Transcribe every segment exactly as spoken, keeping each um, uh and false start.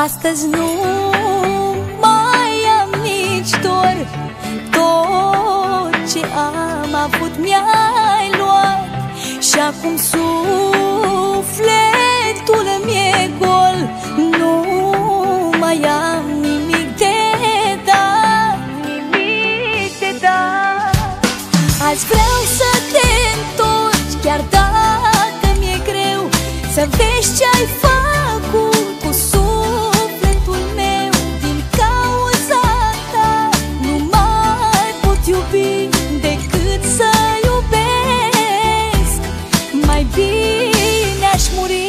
Astăzi nu mai am nici dor, tot ce am avut mi-ai luat. Și acum sufletul mi-e gol, nu mai am nimic de dat, nimic de dat. Azi vreau să te întorci, chiar dacă mi-e greu, să vezi ce-ai făcut cu sufletul meu. Din cauza ta nu mai pot iubi decât să iubesc. Mai bine aș muri.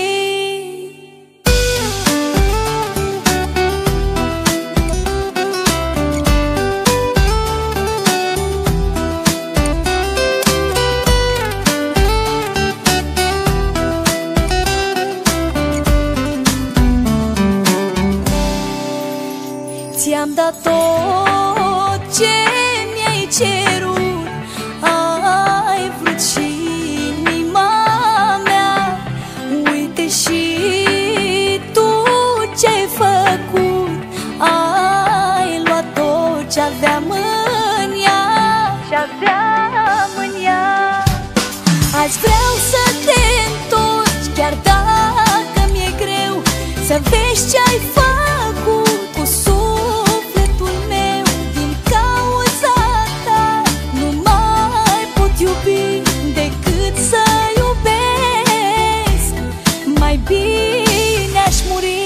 Ți-am dat tot ce mi-ai cerut, ai vrut și inima mea. Uite și tu ce-ai făcut, ai luat tot ce-aveam în ea, ce-aveam în ea. Azi vreau să te întorci, chiar dacă mi-e greu, să vezi ce-ai făcut cu sufletul meu. Din cauza ta nu mai pot iubi decât să iubesc. Mai bine aș muri.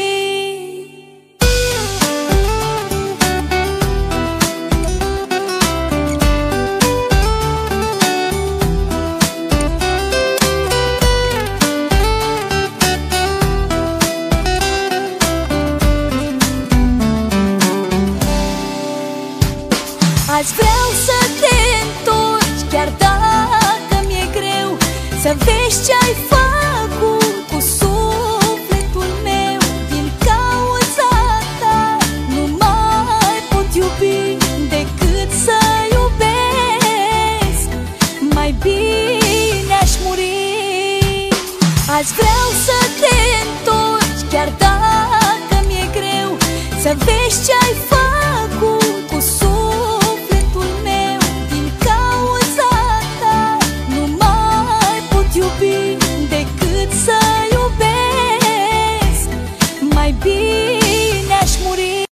Azi vreau să te întorci, chiar dacă mi-e greu, să vezi ce-ai făcut